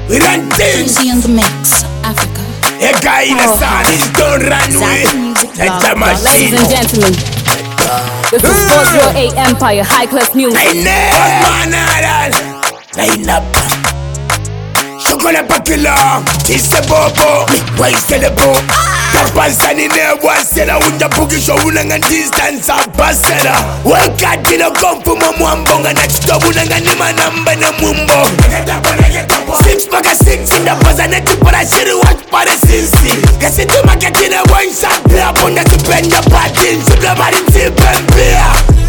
We run things. Easy on the mix, Africa. A guy in the sun, don't run away. That's a machine. Ladies and gentlemen, this is 408 Empire, high class music. I never line up. Chocolate pakila, tise bobo, waste the bo. Tapasani ne wasela, unja pukisho unanga distance abasela. Wakatino kompu mwambonga na chitobu nanga nima namba na mumbo. 6 paka 6 in the bazane tupara shiri watch para sinsi. Kasi tumakatine one shot play ponda tupenda patin, subla bari tipempia.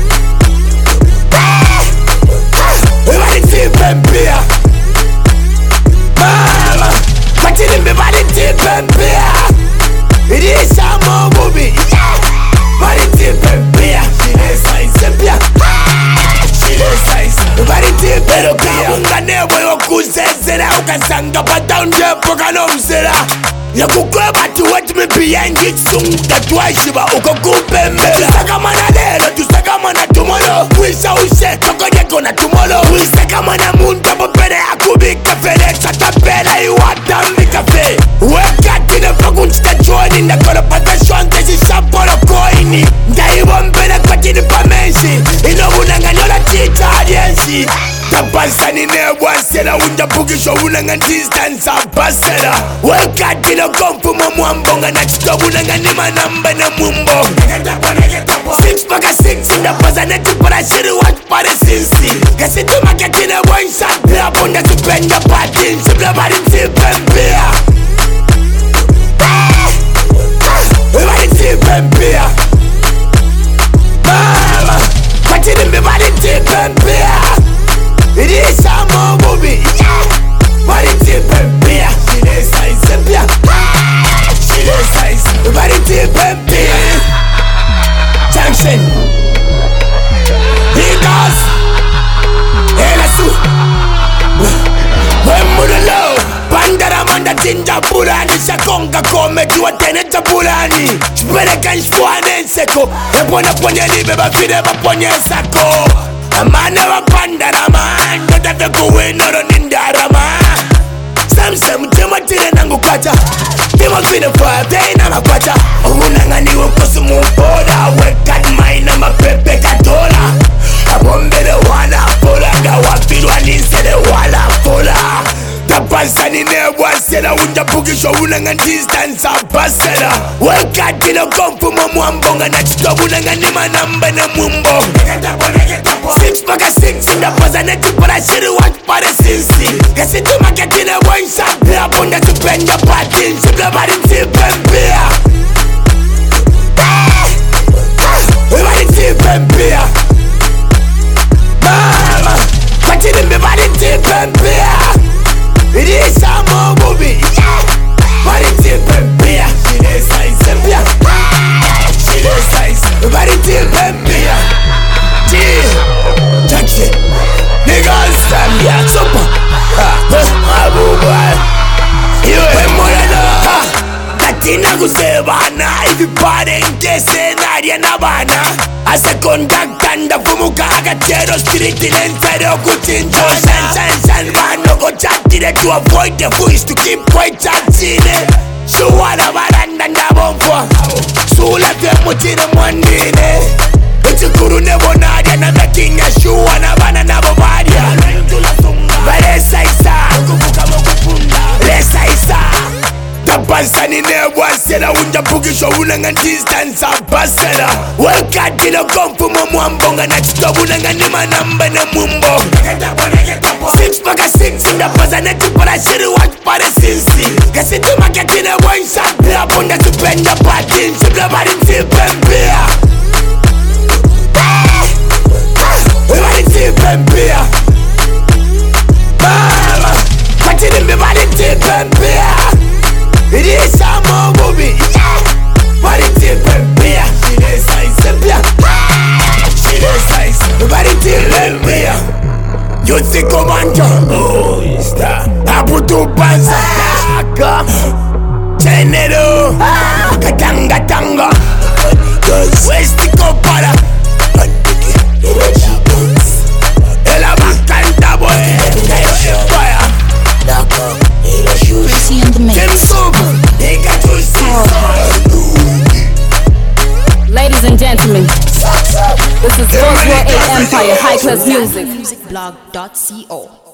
Bari tipempia. Mama, patini me bari tipempia. It is a movie, bari tipempia. She is size pia. She is size. Bari tipempia. Ungane boyo kuzezera ukasanga pataundi pokano msera. Yakukweba tu wet me behind it soon. Tatwashiba ukokupembela. Tusaka mana lelo, tusaka mana tomorrow. Wisha ushe, toko yeko na tomorrow. Wisaka mana mundo popere akubika fele. Tatapela iwata mikafe. Wekati na fakunchita choni. Ndakora pata shonte sisapolo koini. Ndaibombele kwa tini pamensi. Inobunanga nyola tita adiensi. Tapasani ne wasela, unja pukisho unanga distance abasela. Wakati no kompu mwambonga na chitobu nanga nima namba na mumbo. 6 paka 6 in the bazane tupara shiri watch para sinsi. Kasi tumakatine one shot play ponda tupenda patin, subla bari tipempia. Bari tipempia. Mama, patini me bari tipempia. It is a movie, bari tipempia. She is size pia. She is size, bari tipempia. Junction, because Elasu, Wemudalo, Bandara Manda Tinja Purani, Shakonga Kome, tu Ateneta Purani, Shperekan Shwane Seko, Epona Ponyeli, Beba Fideva Ponye Sako, Amana Bandara Man, Dada Kuwe Noro Nindarama, Samsam Timatine Nangukwata, Timotine Fire, Namakwata, Unangani Wokosumu Boda, Wekat Maina Mapepe Katola, Abombele Wala Pola, Gawapilwa Ninsele Wala Pola. Tapasani ne wasela, unja pukisho unanga distance abasela. Wakati no kompu mwambonga na chitobu nanga nima namba na mumbo. 6 paka 6 in the bazane tupara shiri watch para sinsi. Kasi tumakatine one shot play ponda tupenda patin, subla bari tipempia. Bari tipempia. Mama, patini me bari tipempia. It is a movie, bari tipempia. She is size pia. She is size, bari tipempia. Junction, niggas, Zambia, super. Abubuwa, iwe morana. Katina kusebana, everybody nkese nadia nabana. Asa kondakanda fumuka agatero street inside okutinjo. Shan, mano go chatine to avoid the voice to keep quiet chatine. Shuwana baranda ndabomfwa, sula temutine mwandine. Uchukuru nebo nadia na mekinya shuwa na bana nabo badia. Balesa isa, lesa isa. Tapasani ne wasela, unja pukisho unanga distance abasela. Wakati no kompu mwambonga na chitobu nanga nima namba na mumbo. 6 paka 6 in the bazane tupara shiri watch para sinsi. Kasi tumakatine one shot play ponda tupenda patin, subla bari tipempia. Bari tipempia. Mama, patini me bari tipempia. It is a movie, bari tipempia. She is size pia. She is size, bari tipempia. Youth Commander, oh is that Abutu Banza, Tenero, Katanga, West Kopala, Ela Bakanda Boy, Empire. Ladies and gentlemen, this is Sports World 8 Empire High Class Music. Musicblog.co